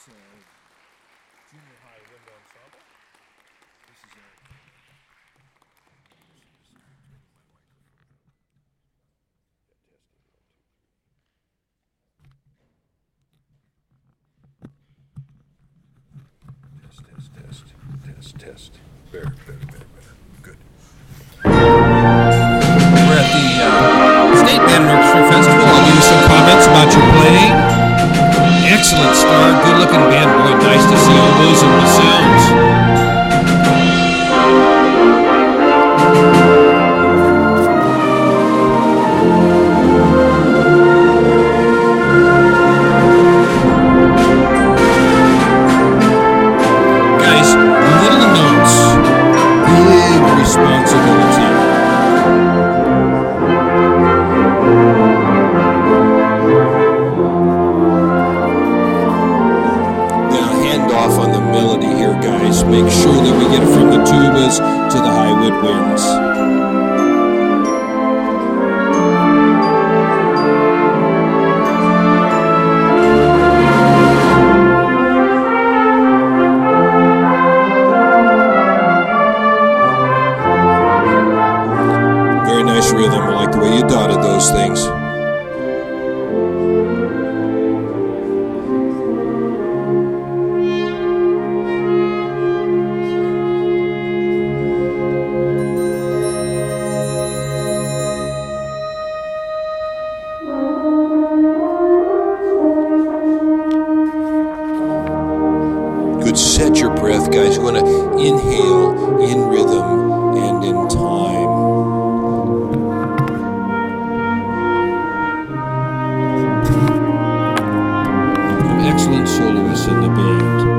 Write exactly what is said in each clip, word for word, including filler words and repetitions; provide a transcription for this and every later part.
It's a junior high wind ensemble. This is a... Test, test, test, test, test. Very, very, very, very good. We're at the uh, State Band and Orchestra Festival. I'll give you some comments about your playing. Excellent start, good-looking band. Boy, nice to see all those in the sounds. Make sure that we get it from the tubas to the high woodwinds. Very nice rhythm. I like the way you dotted those things. Set your breath, guys. You want to inhale in rhythm and in time. Some excellent soloists in the band.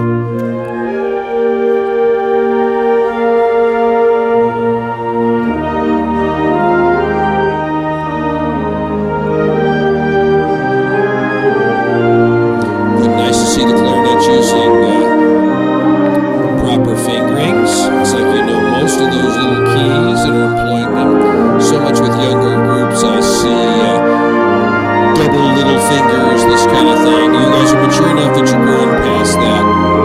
Nice to see the clarinets using uh, proper fingerings. It's like you know most of those little keys and are employing them so much with younger groups. I see uh, double little fingers, this kind of thing. You guys are mature enough that you're growing past that.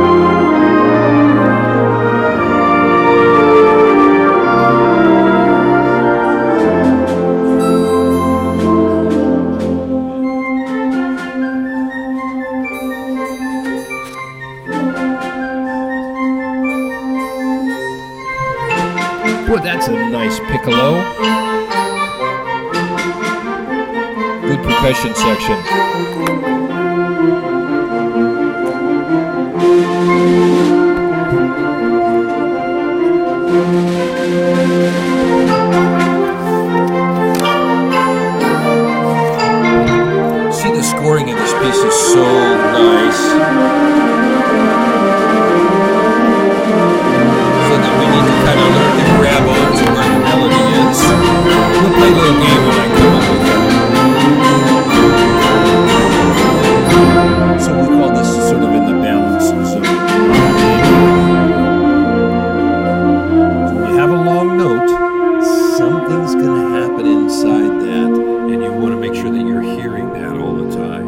Boy, that's a nice piccolo. Good percussion section. See, the scoring of this piece is so nice. That we need to kind of learn to grab onto where the melody is. We'll play a little game when I come up with that. So we call this sort of in the balance. So when you have a long note, something's going to happen inside that, and you want to make sure that you're hearing that all the time.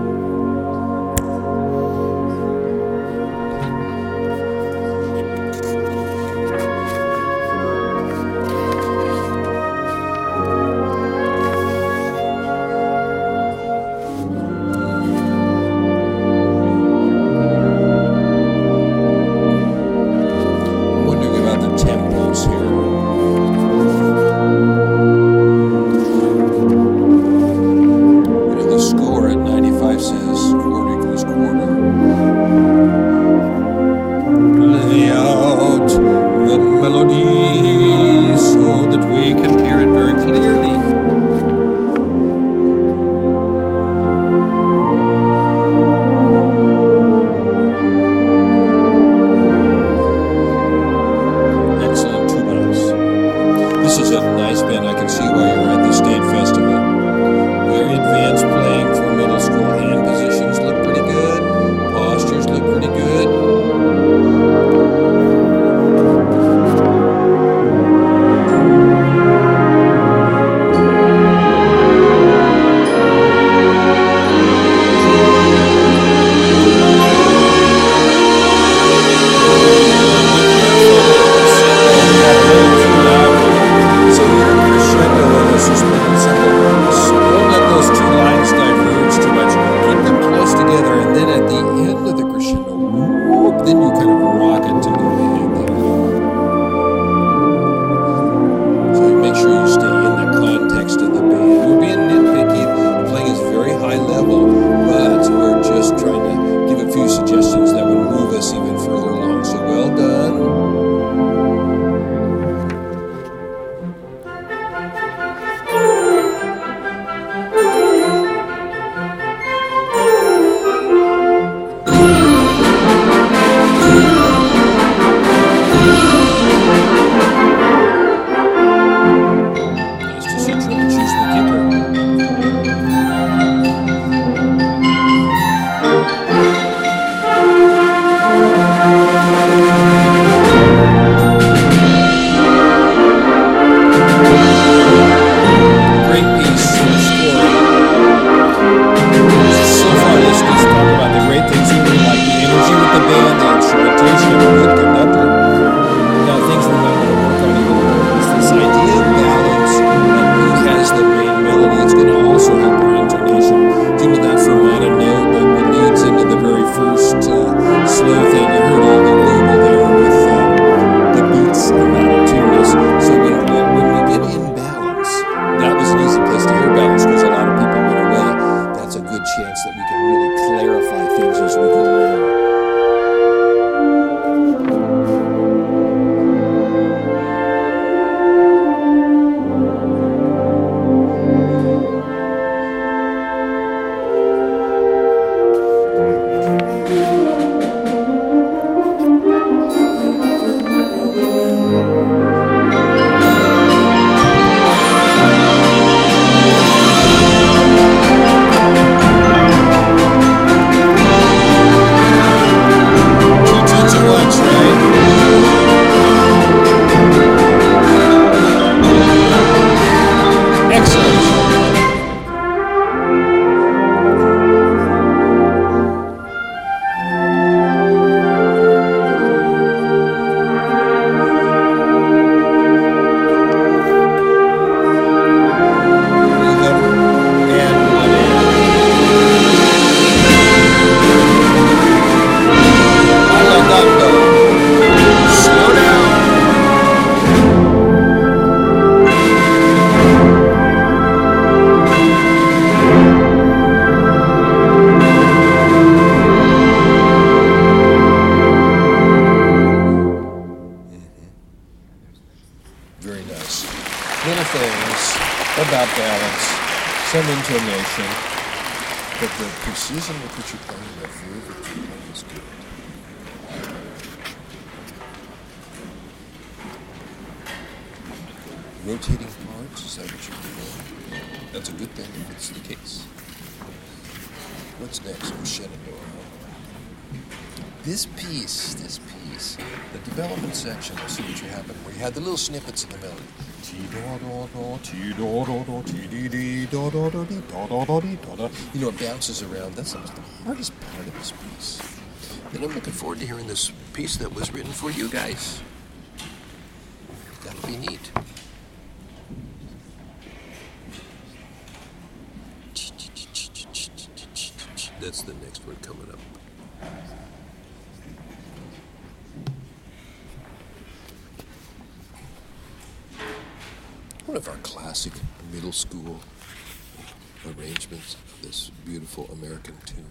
little things about balance, some intonation, but the precision with which you're playing, the verve with which you're playing is good. Rotating parts, is that what you're doing? That's a good thing if it's the case. What's next? Oh, Shenandoah. This piece, this piece, the development section, let's see what you happen, where you had the little snippets of the melody. You know, it bounces around. That's the hardest part of this piece. And I'm looking forward to hearing this piece that was written for you guys. That'll be neat. That's the next one coming up. One of our classic middle school arrangements of this beautiful American tune.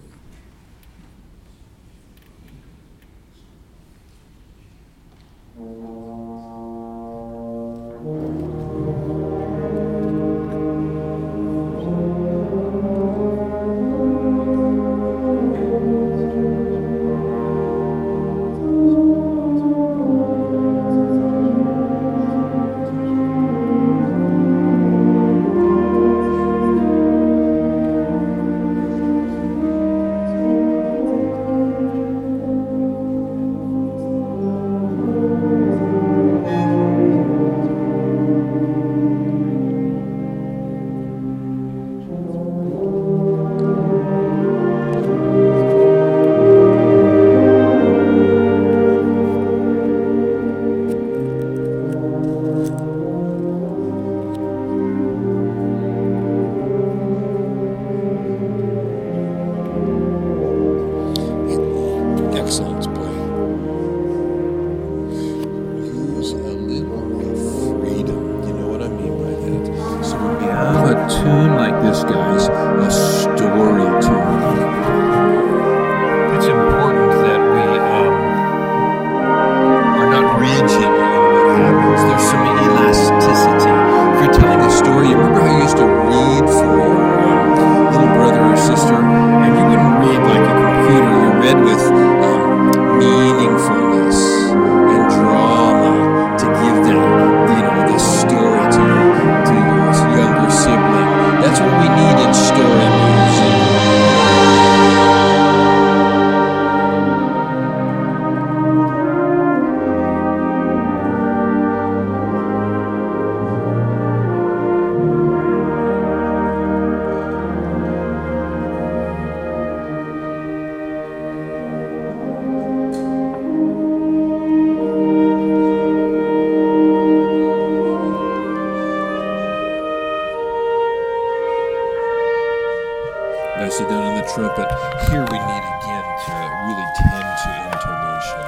Nicely done on the trumpet. Here we need again to really tend to intonation.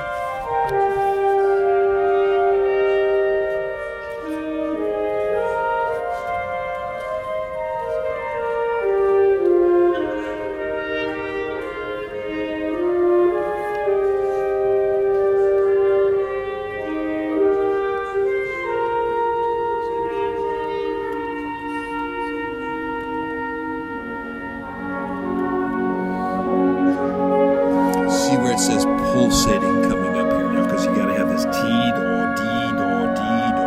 Where it says pulsating coming up here now, because you got to have this T-do, D-do, D-do.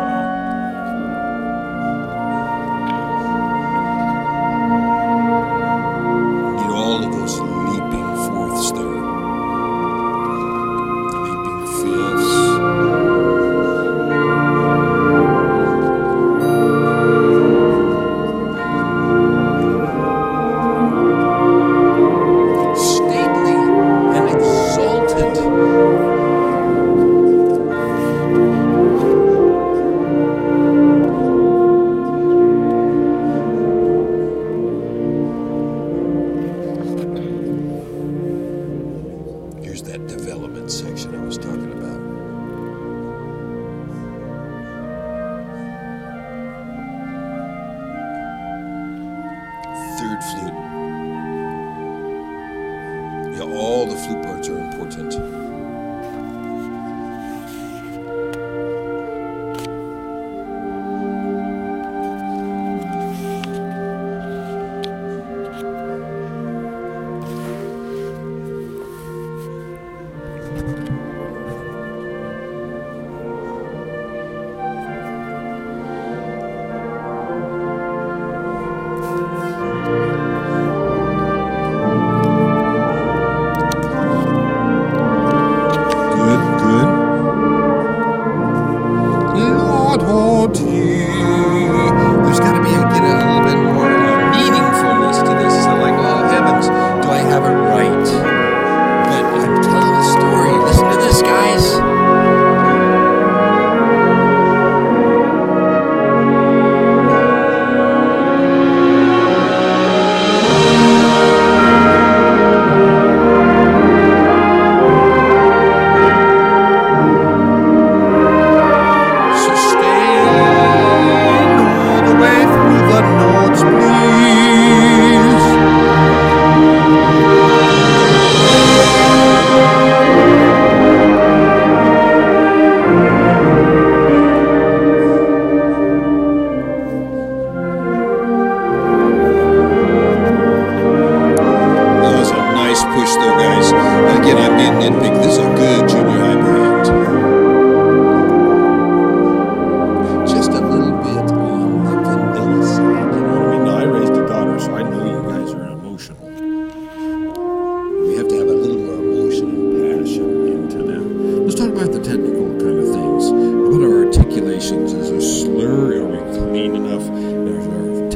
Get all of those leaping fourths there. Leaping fifths. That development section I was talking about. Third flute. Yeah, all the flute parts are important.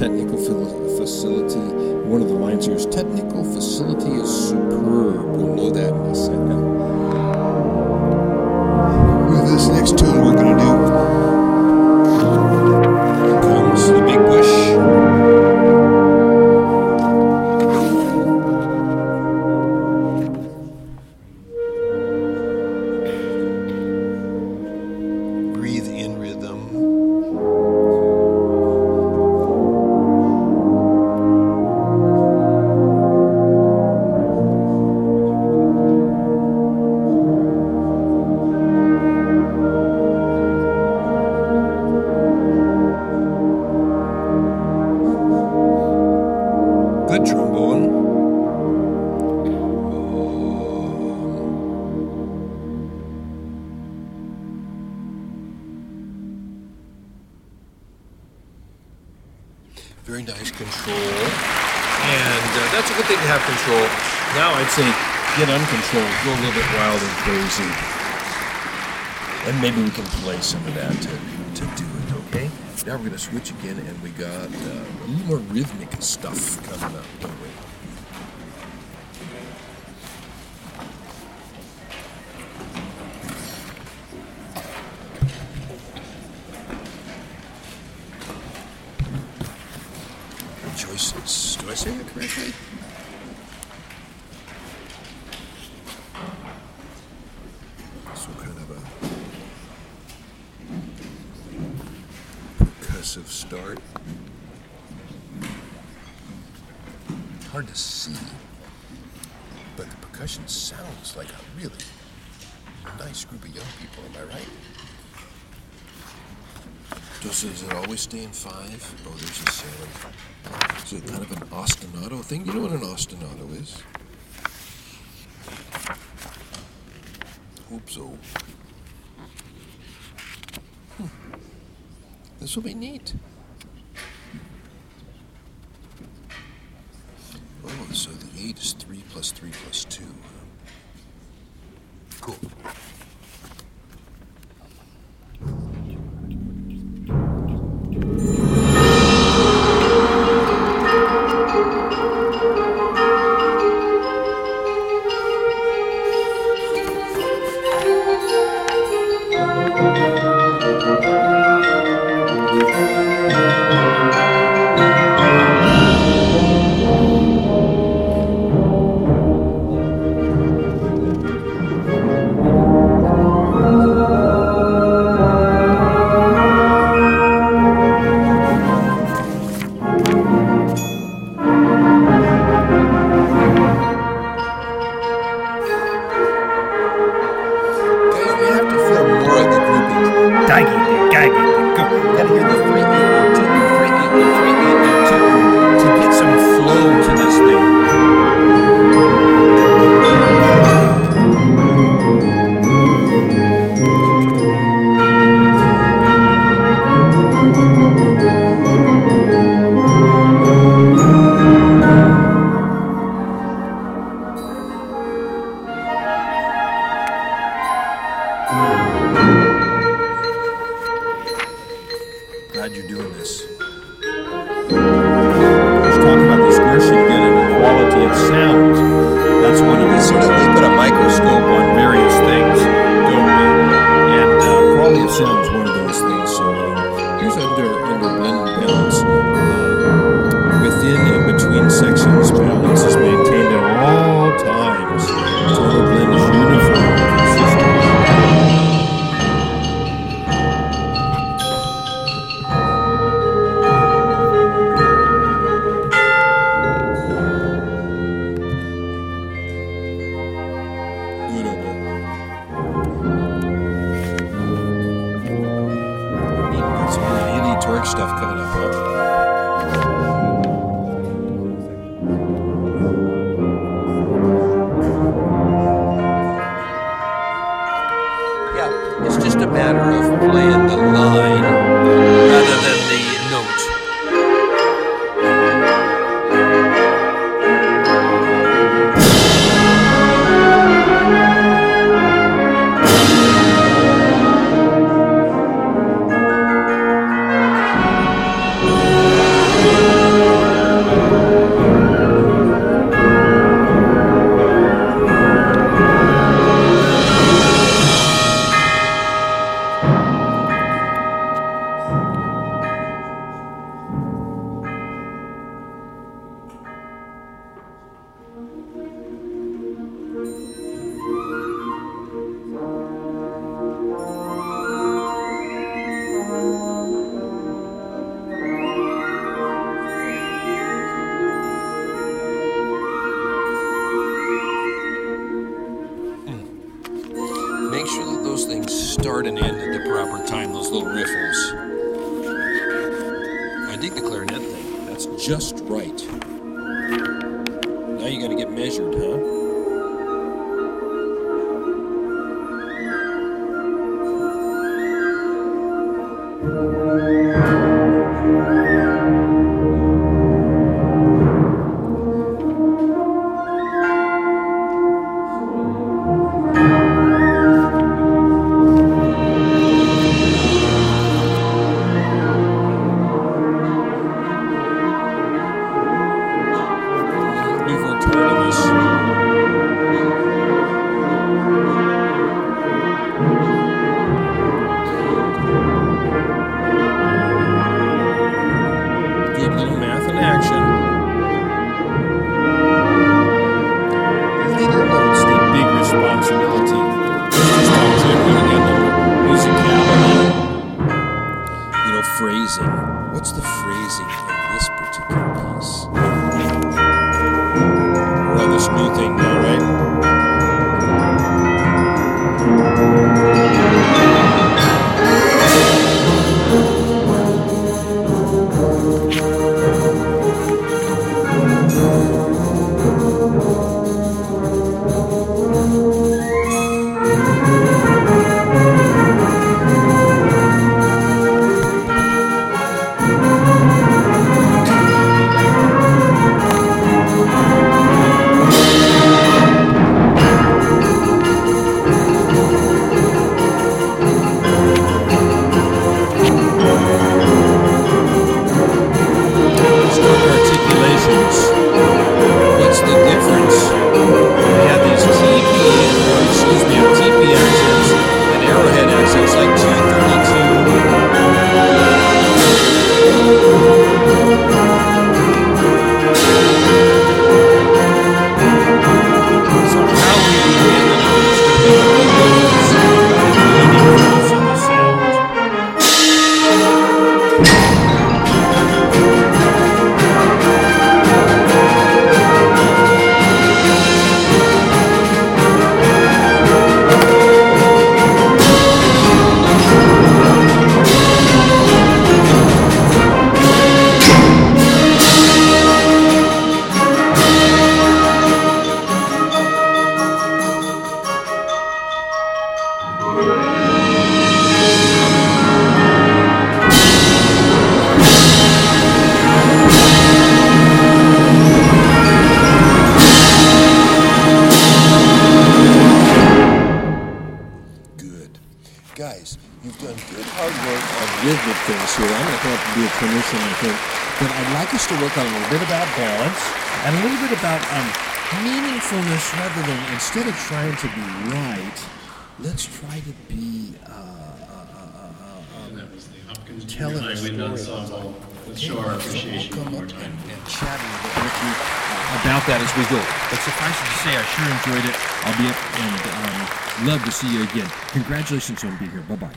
technical facility. One of the lines here is, technical facility is superb. We'll know that in a second. With this next tune we're going to do, comes the big push. Good trombone. Very nice control. And uh, that's a good thing to have control. Now I'd say get uncontrolled, go a little bit wild and crazy. And maybe we can play some of that to, to do it, okay? Now we're going to switch again, and we got uh, a little more rhythmic stuff coming up, don't we? Choices. Do I say that correctly? So kind of a percussive start. Hard to see, but the percussion sounds like a really nice group of young people, am I right? Does, does it always stay in five? Oh, there's a seven. Is it kind of an ostinato thing? You know what an ostinato is? Oops, oh. Hmm. This will be neat. Oh, so the eight is three plus three plus two. Cool. start and end at the proper time, those little riffles. I dig the clarinet thing. That's just right. Now you got to get measured, huh? We've worked hard on this. Good little math in action. Little notes, the big responsibility. Just talk generally again about musicality. You know, phrasing. What's the phrasing in this particular piece? We're on this new thing now, right? Guys, you've done good hard work on rhythmic things here. I'm going to have to be a clinician, I think. But I'd like us to work on a little bit about balance and a little bit about um, meaningfulness rather than, instead of trying to be right, let's try to be uh, uh, uh, um, telling a story. Let's show our appreciation. We'll come up and, and chat a little bit with you uh, about that as we go. But suffice it to say, I sure enjoyed it. I'll be up and um, love to see you again. Congratulations on being here. Bye-bye.